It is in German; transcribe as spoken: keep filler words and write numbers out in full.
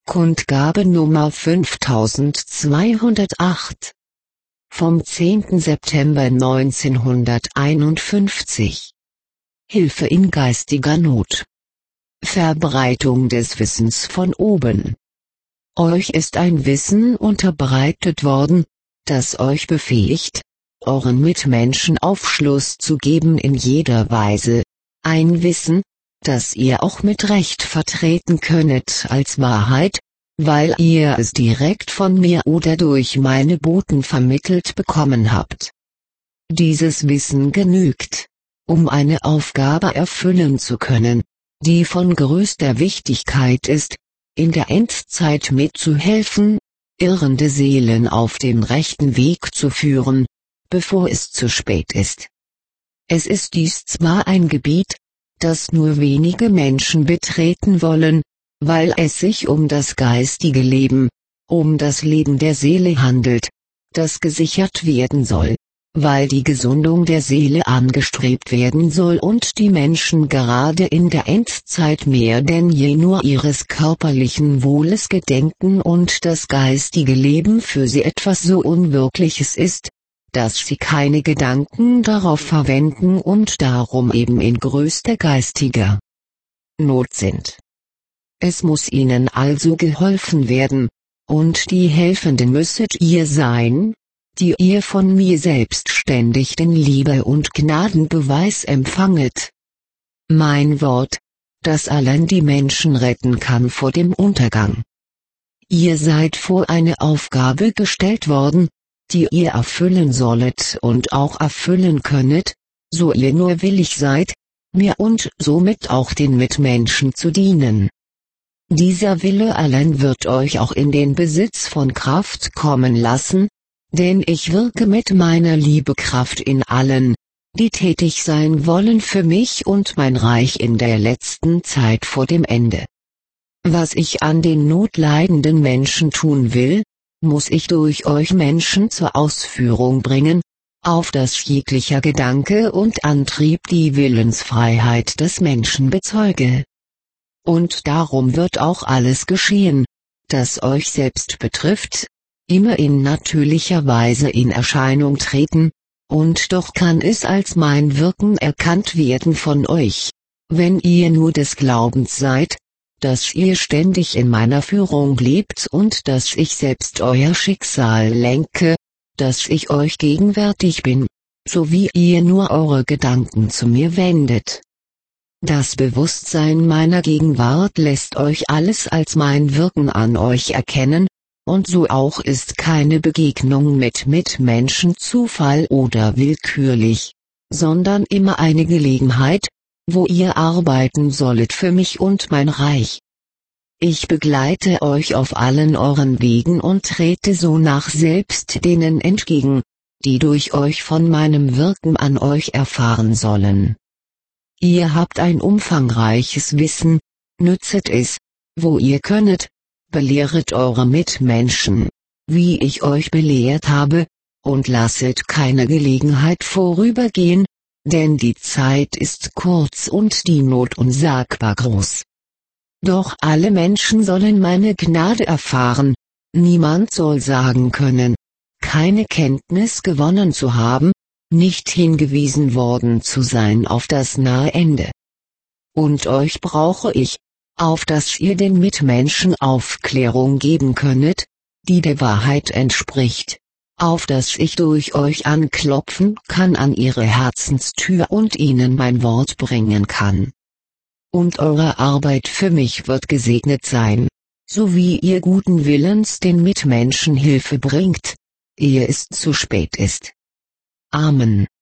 Kundgabe Nummer fünftausendzweihundertacht vom zehnten September neunzehnhunderteinundfünfzig. Hilfe in geistiger Not. Verbreitung des Wissens von oben. Euch ist ein Wissen unterbreitet worden, das euch befähigt, euren Mitmenschen Aufschluss zu geben in jeder Weise, ein Wissen, das ihr auch mit Recht vertreten könnet als Wahrheit, weil ihr es direkt von mir oder durch meine Boten vermittelt bekommen habt. Dieses Wissen genügt, um eine Aufgabe erfüllen zu können, die von größter Wichtigkeit ist, in der Endzeit mitzuhelfen, irrende Seelen auf den rechten Weg zu führen, bevor es zu spät ist. Es ist dies zwar ein Gebiet, das nur wenige Menschen betreten wollen, weil es sich um das geistige Leben, um das Leben der Seele handelt, das gesichert werden soll, weil die Gesundung der Seele angestrebt werden soll und die Menschen gerade in der Endzeit mehr denn je nur ihres körperlichen Wohles gedenken und das geistige Leben für sie etwas so Unwirkliches ist, dass sie keine Gedanken darauf verwenden und darum eben in größter geistiger Not sind. Es muss ihnen also geholfen werden, und die Helfenden müsstet ihr sein, die ihr von mir selbstständig den Liebe- und Gnadenbeweis empfanget. Mein Wort, das allein die Menschen retten kann vor dem Untergang. Ihr seid vor eine Aufgabe gestellt worden, die ihr erfüllen sollet und auch erfüllen könnet, so ihr nur willig seid, mir und somit auch den Mitmenschen zu dienen. Dieser Wille allein wird euch auch in den Besitz von Kraft kommen lassen, denn ich wirke mit meiner Liebekraft in allen, die tätig sein wollen für mich und mein Reich in der letzten Zeit vor dem Ende. Was ich an den notleidenden Menschen tun will, muss ich durch euch Menschen zur Ausführung bringen, auf das jeglicher Gedanke und Antrieb die Willensfreiheit des Menschen bezeuge. Und darum wird auch alles geschehen, das euch selbst betrifft, immer in natürlicher Weise in Erscheinung treten, und doch kann es als mein Wirken erkannt werden von euch, wenn ihr nur des Glaubens seid, dass ihr ständig in meiner Führung lebt und dass ich selbst euer Schicksal lenke, dass ich euch gegenwärtig bin, so wie ihr nur eure Gedanken zu mir wendet. Das Bewusstsein meiner Gegenwart lässt euch alles als mein Wirken an euch erkennen, und so auch ist keine Begegnung mit Mitmenschen Zufall oder willkürlich, sondern immer eine Gelegenheit, wo ihr arbeiten sollet für mich und mein Reich. Ich begleite euch auf allen euren Wegen und trete so nach selbst denen entgegen, die durch euch von meinem Wirken an euch erfahren sollen. Ihr habt ein umfangreiches Wissen, nützet es, wo ihr könnet, belehret eure Mitmenschen, wie ich euch belehrt habe, und lasset keine Gelegenheit vorübergehen, denn die Zeit ist kurz und die Not unsagbar groß. Doch alle Menschen sollen meine Gnade erfahren, niemand soll sagen können, keine Kenntnis gewonnen zu haben, nicht hingewiesen worden zu sein auf das nahe Ende. Und euch brauche ich, auf dass ihr den Mitmenschen Aufklärung geben könnet, die der Wahrheit entspricht, auf dass ich durch euch anklopfen kann an ihre Herzenstür und ihnen mein Wort bringen kann. Und eure Arbeit für mich wird gesegnet sein, so wie ihr guten Willens den Mitmenschen Hilfe bringt, ehe es zu spät ist. Amen.